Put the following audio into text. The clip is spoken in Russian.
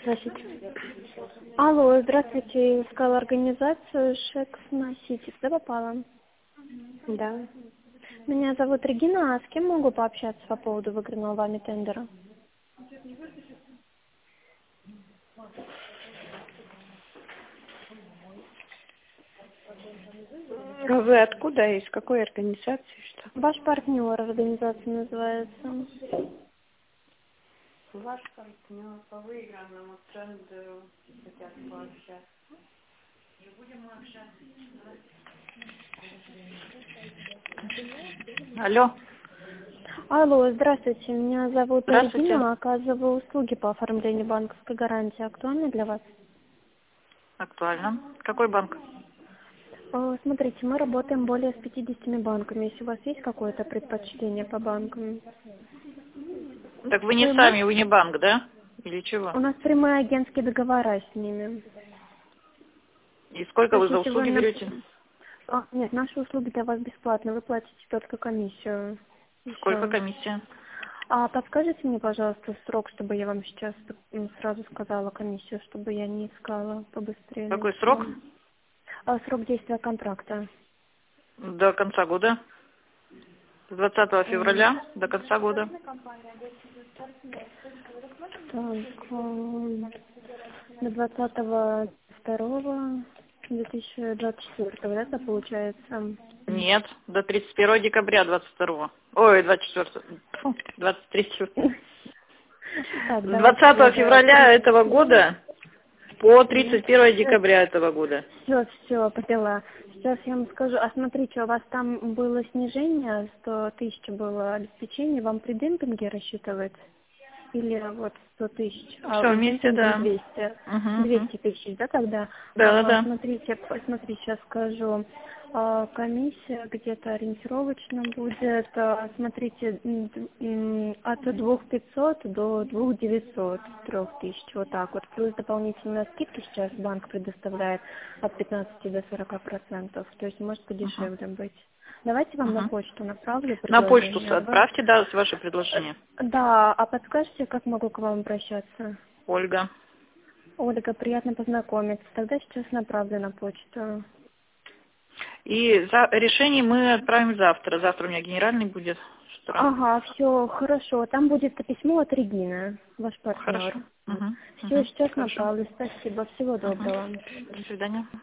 Здравствуйте. Алло, здравствуйте. Я искала организацию Шекс на Сити. Сюда попала? Да. Меня зовут Регина, а с кем могу пообщаться по поводу выигранного вами тендера? Вы откуда? Из какой организации? Что? Ваш партнер, организация называется. Ваш партнер по выигранному тендеру хотят пообщаться. Алло. Алло, здравствуйте. Меня зовут Здравствуйте. Регина, оказываю услуги по оформлению банковской гарантии. Актуальны для вас? Актуально. Какой банк? Смотрите, мы работаем более с 50 банками. Если у вас есть какое-то предпочтение по банкам? Так вы не Вы сами, можете? вы не банк, да? Или чего? У нас прямые агентские договора с ними. И сколько То вы есть, за если вы... услуги берете? Нет, наши услуги для вас бесплатны. Вы платите только комиссию. И Сколько все. комиссия? А подскажите мне, пожалуйста, срок, чтобы я вам сейчас сразу сказала комиссию, чтобы я не искала побыстрее Какой найти срок? вам. Срок действия контракта. До конца года. С 20 М, февраля до конца года. Так, на 20.02.2024, да, это получается? Нет, до 31 декабря 22. Ой, 24. Фу, 23. Так, С давайте 20 тогда февраля этого года по 31 декабря этого года. все, поняла. Сейчас я вам скажу. А смотрите, у вас там было снижение, 100 тысяч было обеспечение, вам при демпинге рассчитывается? Или вот 100 тысяч, а Все в вместе, демпинге да. 200, Угу. 200 тысяч, да, тогда? Да. Смотрите, сейчас скажу. Комиссия где-то ориентировочно будет, смотрите, от 2500 до 2900, 3000, вот так вот. Плюс дополнительные скидки сейчас банк предоставляет от 15 до 40%, то есть может Угу. подешевле быть. Давайте вам на Угу. почту направлю На почту предложение. отправьте, да, ваше предложение. Да, а подскажите, как могу к вам обращаться? Ольга. Ольга, приятно познакомиться. Тогда сейчас направлю на почту. И решение мы отправим завтра. Завтра у меня генеральный будет. С утра. Ага, все, хорошо. Там будет письмо от Регины, ваш партнер. Хорошо. Угу. Все, сейчас Хорошо. направлю. Спасибо. Всего Угу. доброго. До свидания.